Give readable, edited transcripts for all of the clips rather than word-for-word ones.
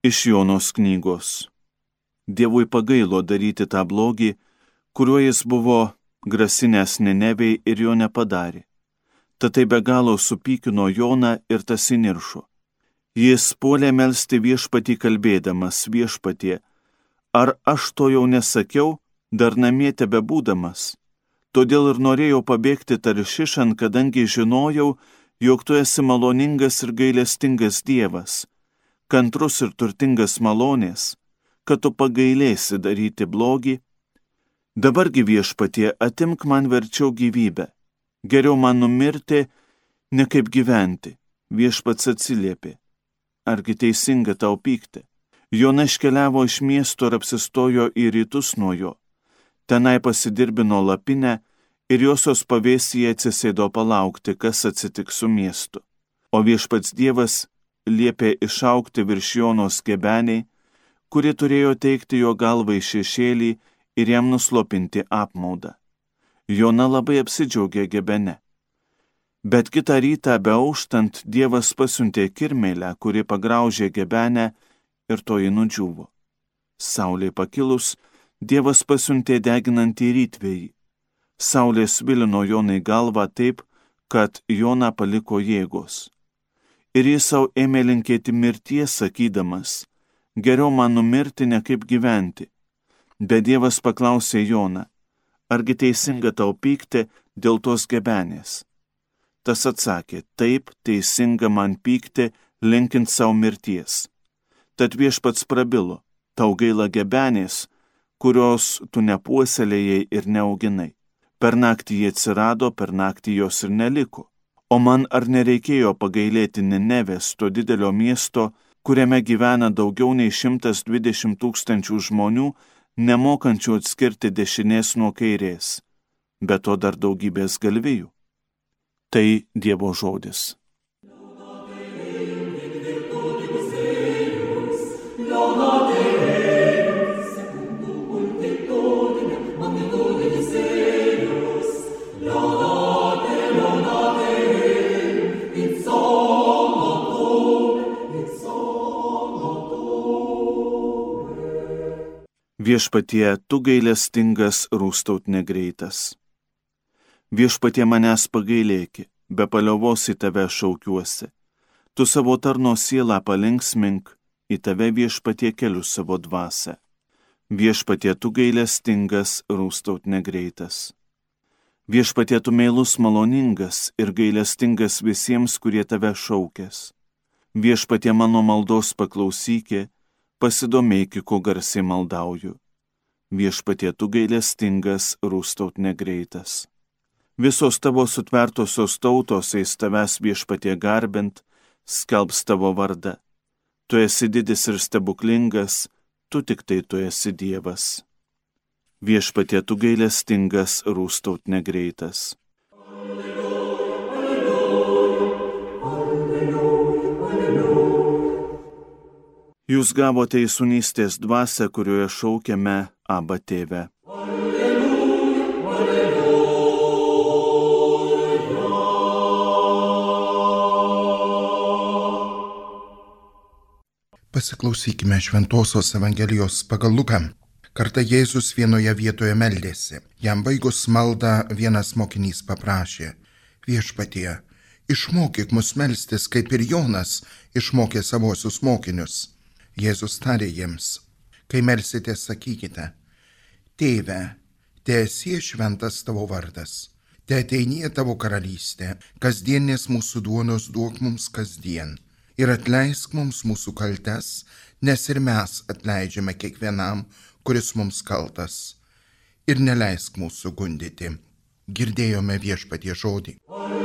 Iš Jonos knygos. Dievui pagailo daryti tą blogį, kuriuo jis buvo grasinęs Ninevei ir jo nepadarė. Tad tai be galo supykino Joną ir tas įniršo. Jis puolė melsti Viešpatį kalbėdamas: Viešpatie, ar aš to jau nesakiau, dar namie tebebūdamas? Todėl ir norėjau pabėgti Taršišan, kadangi žinojau, jog tu esi maloningas ir gailestingas Dievas, kantrus ir turtingas malonės, kad tu pagailėsi daryti blogį. Dabargi, Viešpatie, atimk man verčiau gyvybę. Geriau man numirti, ne kaip gyventi. Viešpats atsiliepė: argi teisinga tau pykti? Jona iškeliavo iš miesto ir apsistojo į rytus nuo jo. Tenai pasidirbino lapinę ir josios pavėsyje atsisėdo palaukti, kas atsitiks su miestu. O Viešpats Dievas liepė išaugti virš Jonos gebeniai, kuri turėjo teikti jo galvai šešėlį ir jam nuslopinti apmaudą. Jona labai apsidžiaugė gebene. Bet kitą rytą beauštant Dievas pasiuntė kirmėlę, kuri pagraužė gebenę ir toji nudžiūvo. Saulei pakilus, Dievas pasiuntė deginantį rytvėjį. Saulė svilino Jonai galvą taip, kad Joną paliko jėgos. Ir jis savo ėmė linkėti mirties, sakydamas: geriau man numirti, ne kaip gyventi. Bet Dievas paklausė Joną: argi teisinga tau pykti dėl tos gebenės? Tas atsakė: taip, teisinga man pykti, linkint savo mirties. Tad Viešpats prabilo: tau gaila gebenės, kurios tu nepuoselėjai ir neauginai. Per naktį jie atsirado, per naktį jos ir neliko. O man ar nereikėjo pagailėti Ninevės, to didelio miesto, kuriame gyvena daugiau nei 120 000 žmonių, nemokančių atskirti dešinės nuo kairės, be to dar daugybės galvijų? Tai Dievo žodis. Viešpatie, tu gailestingas, rūstaut negreitas. Viešpatie, manęs pagailėki, be paliovos į tave šaukiuosi. Tu savo tarno sielą palinksmink, į tave, Viešpatie, keliu savo dvasią. Viešpatie, tu gailestingas, rūstaut negreitas. Viešpatie, tu meilus maloningas ir gailestingas visiems, kurie tave šaukės. Viešpatie, mano maldos paklausykė, pasidomėki, ko garsiai maldauju. Viešpatie, tu gailestingas, rūstaut negreitas. Visos tavo sutvertosios tautos eis tavęs, Viešpatie, garbint, skelbs tavo vardą. Tu esi didis ir stebuklingas, tu tik tai tu esi Dievas. Viešpatie, tu gailestingas, rūstaut negreitas. Jūs gavote įsūnystės dvasią, kurioje šaukiame Abba Tėve. Pasiklausykime Šventosios Evangelijos pagal Luką. Kartą Jėzus vienoje vietoje meldėsi. Jam baigus maldą vienas mokinys paprašė: Viešpatie, išmokyk mus melstis, kaip ir Jonas išmokė savosius mokinius. Jėzus tarė jiems: kai melsitės, sakykite: Tėve, teesie šventas tavo vardas, teateinie tavo karalystė, kasdienės mūsų duonos duok mums kasdien. Ir atleisk mums mūsų kaltes, nes ir mes atleidžiame kiekvienam, kuris mums kaltas. Ir neleisk mūsų gundyti. Girdėjome Viešpatie žodį.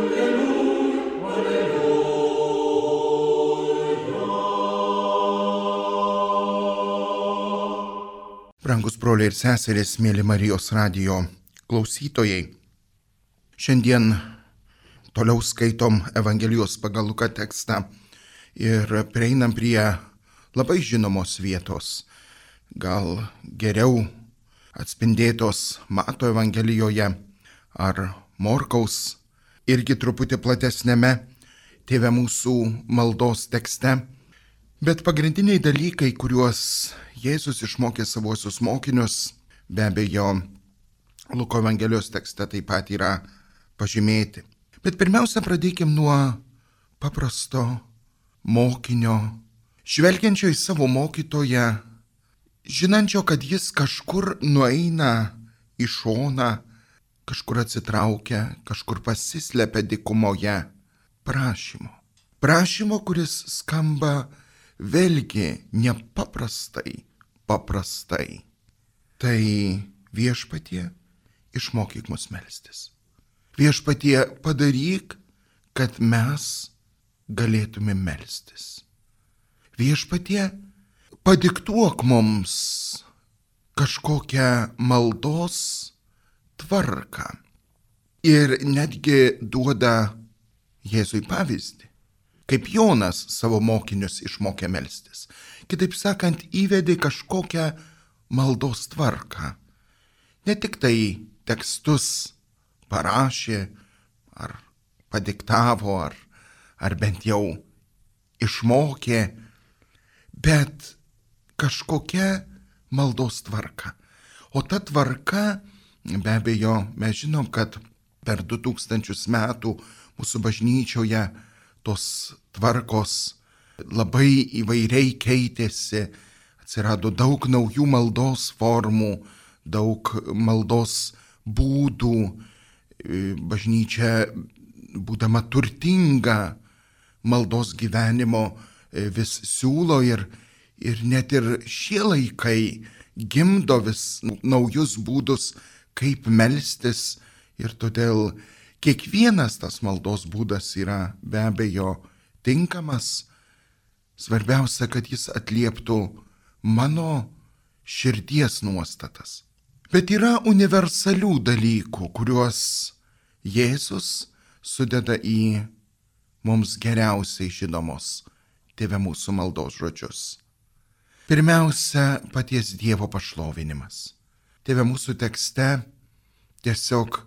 Brangus broliai ir seserys, mėly Marijos radijo klausytojai, šiandien toliau skaitom Evangelijos pagal Luką tekstą ir prieinam prie labai žinomos vietos, gal geriau atspindėtos Mato Evangelijoje ar Morkaus, irgi truputį platesnėme Tėve mūsų maldos tekste. Bet pagrindiniai dalykai, kuriuos Jėzus išmokė savuosius mokinius, be abejo, Luko Evangelijos tekste taip pat yra pažymėti. Bet pirmiausia, pradėkim nuo paprasto mokinio, žvelgiančio į savo mokytoją, žinančio, kad jis kažkur nueina į šoną, kažkur atsitraukia, kažkur pasislepia dykumoje. Prašymo, kuris skamba vėlgi nepaprastai paprastai. Tai Viešpatie, išmokyk mus melstis. Viešpatie, padaryk, kad mes galėtume melstis. Viešpatie, padiktuok mums kažkokią maldos tvarką. Ir netgi duoda Jėzui pavyzdį, kaip Jonas savo mokinius išmokė melstis. Kitaip sakant, įvedė kažkokią maldos tvarką. Ne tik tai tekstus parašė, ar padiktavo, ar bent jau išmokė, bet kažkokia maldos tvarka. O ta tvarka, be abejo, mes žinom, kad per 2000 metų mūsų bažnyčioje tos tvarkos labai įvairiai keitėsi, atsirado daug naujų maldos formų, daug maldos būdų, bažnyčia, būdama turtinga maldos gyvenimo, vis siūlo ir net ir šie laikai gimdo vis naujus būdus, kaip melstis, ir todėl kiekvienas tas maldos būdas yra be abejo tinkamas. Svarbiausia, kad jis atlieptų mano širdies nuostatas. Bet yra universalių dalykų, kuriuos Jėzus sudeda į mums geriausiai žinomos Tėve mūsų maldos žodžius. Pirmiausia, paties Dievo pašlovinimas. Tėve mūsų tekste tiesiog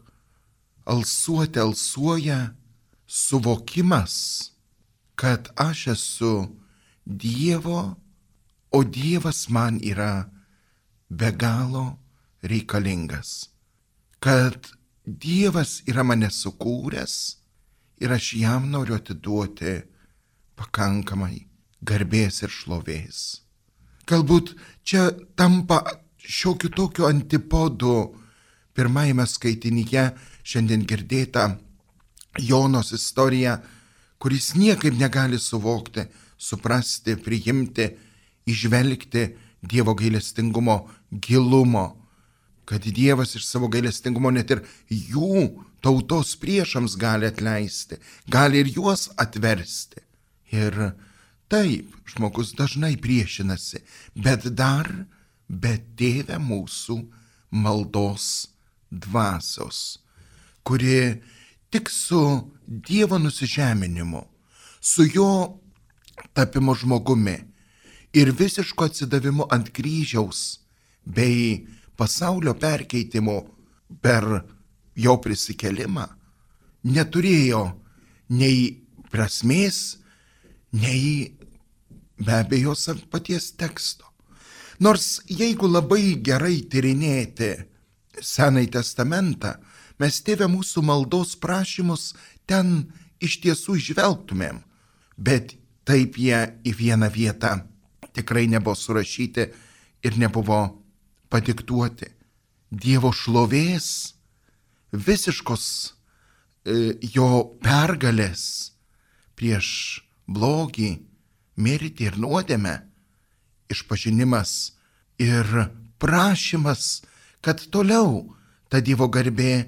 alsuoja suvokimas, kad aš esu Dievo, o Dievas man yra be galo reikalingas. Kad Dievas yra mane sukūręs ir aš jam noriu atiduoti pakankamai garbės ir šlovės. Galbūt čia tampa šiokiu tokiu antipodu pirmajame skaitinyje šiandien girdėta Jonos istorija, kuris niekaip negali suvokti, suprasti, priimti, įžvelgti Dievo gailestingumo gilumo, kad Dievas iš savo gailestingumo net ir jų tautos priešams gali atleisti, gali ir juos atversti. Ir taip, žmogus dažnai priešinasi, bet dar be Tėve mūsų maldos dvasios, kuri tik su Dievo nusižeminimu, su jo tapimo žmogumi ir visiško atsidavimu ant kryžiaus bei pasaulio perkeitimu per jo prisikėlimą neturėjo nei prasmės, nei be abejo paties teksto. Nors jeigu labai gerai tyrinėti Senąjį testamentą, mes Tėve mūsų maldos prašymus ten iš tiesų žvelgtumėm, bet taip jie į vieną vietą tikrai nebuvo surašyti ir nebuvo padiktuoti. Dievo šlovės, visiškos jo pergalės prieš blogį, mirtį ir nuodėmę, išpažinimas ir prašymas, kad toliau ta Dievo garbė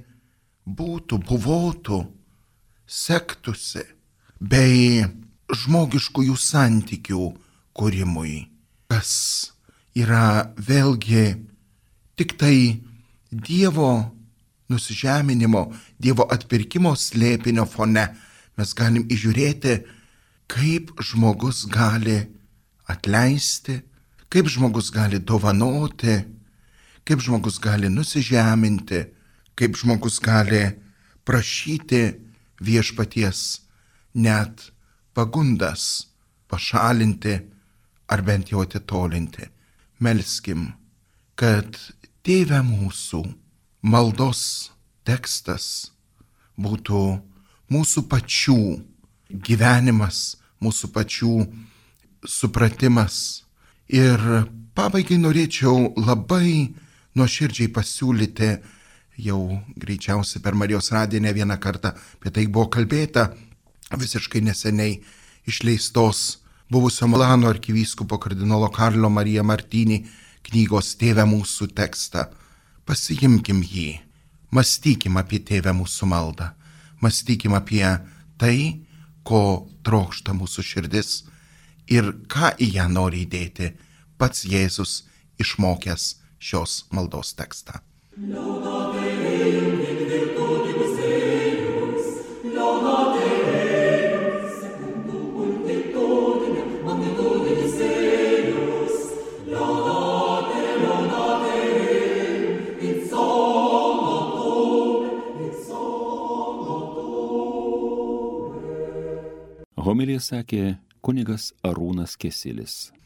buvotų, sektųsi, bei žmogiškųjų santykių kūrimui, kas yra vėlgi tik tai Dievo nusižeminimo, Dievo atpirkimo slėpinio fone. Mes galim įžiūrėti, kaip žmogus gali atleisti, kaip žmogus gali dovanoti, kaip žmogus gali nusižeminti, kaip žmogus gali prašyti Viešpaties net pagundas pašalinti, ar bent jau atitolinti. Melskim, kad Tėve mūsų maldos tekstas būtų mūsų pačių gyvenimas, mūsų pačių supratimas. Ir pabaigai norėčiau labai nuoširdžiai pasiūlyti, jau greičiausiai per Marijos radiją ne vieną kartą apie tai buvo kalbėta, visiškai neseniai išleistos buvusio Milano arkivyskupo kardinolo Karlo Marija Martini knygos Tėve mūsų tekstą. Pasiimkim jį, mąstykim apie Tėve mūsų maldą, mąstykim apie tai, ko trokšta mūsų širdis ir ką į ją nori įdėti pats Jėzus išmokęs šios maldos tekstą. Homiliją sakė kunigas Arūnas Kesilis.